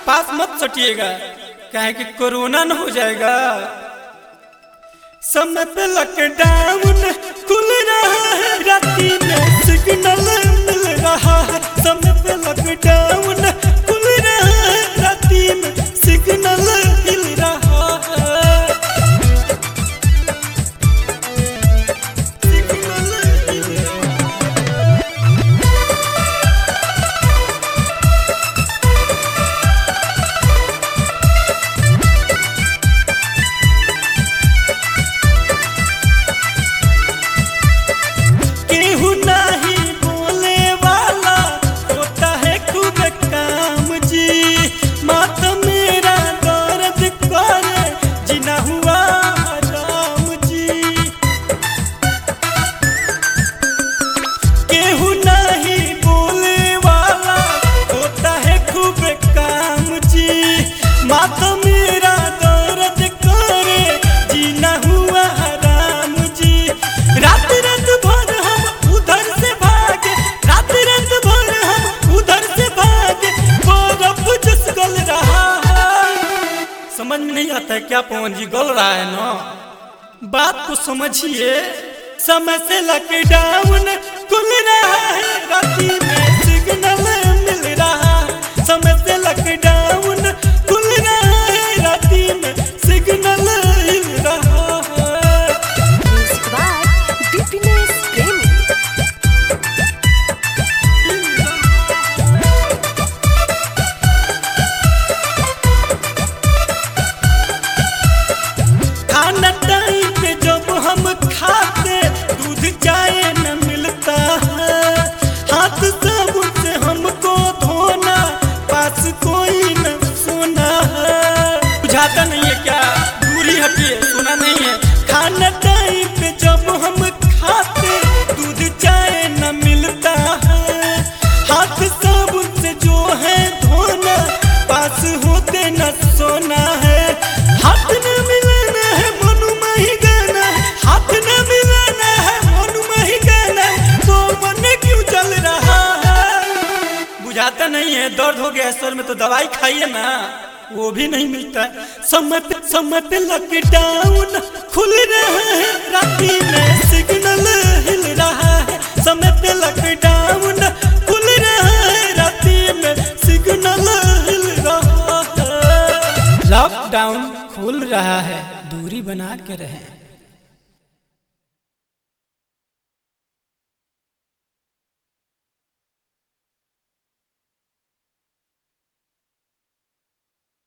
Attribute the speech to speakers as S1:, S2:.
S1: पास मत सटिएगा, काहे कि कोरोना न हो जाएगा। समय पे लॉकडाउन खुल रहा है, राती में सिग्नल मिल रहा है। समय पे लॉकडाउन खुल रहा है, राती में सिग्नल मिल रहा है। केहू नहीं बोले वाला होता है खूब काम जी, माथ मेरा दर्द करे जिना हुआ राम जी। केहू नहीं बोले वाला होता है खूब काम जी, माथ मेरा दर्द करे जिना हुआ राम जी। रात रात भर हम उधर से भागे, रात रात भर हम उधर से भागे, बर्फ जस गल रहा है। समझ में नहीं आता है क्या पवन जी, गल रहा है ना, बात को समझिए। समय से लॉकडाउन खुल रहा है, राती में सिग्नल मिल रहा है। समय से लॉकडाउन खुल रहा है, राती में सिग्नल मिल रहा है।
S2: Music by Dipiness Premi.
S1: खाना टाइम पे जब हम खाते, दूध चाय न मिलता है। हाथ साबुन से हमको धोना, पास कोई न सोना है। बुझाता नहीं है क्या, दूरी हटिए, सुना नहीं है। खाना टाइम पे जब हम खाते, दूध चाय न मिलता है। हाथ साबुन से जो है धोना, पास होते न सोना है। हाथ न मिलाना है, मनु में ही गाना है। हाथ न मिलाना है, मनु में ही गाना है। तो मन क्यों जल रहा है, बुझाता नहीं है। दर्द हो गया सर में तो दवाई खाइए ना, वो भी नहीं मिलता है। समय पे लॉकडाउन खुल रहा है, राती में सिग्नल हिल रहा है। समय पे लॉकडाउन खुल रहा है, राती में सिग्नल हिल रहा है। लॉकडाउन खुल रहा है, दूरी बना के रहें।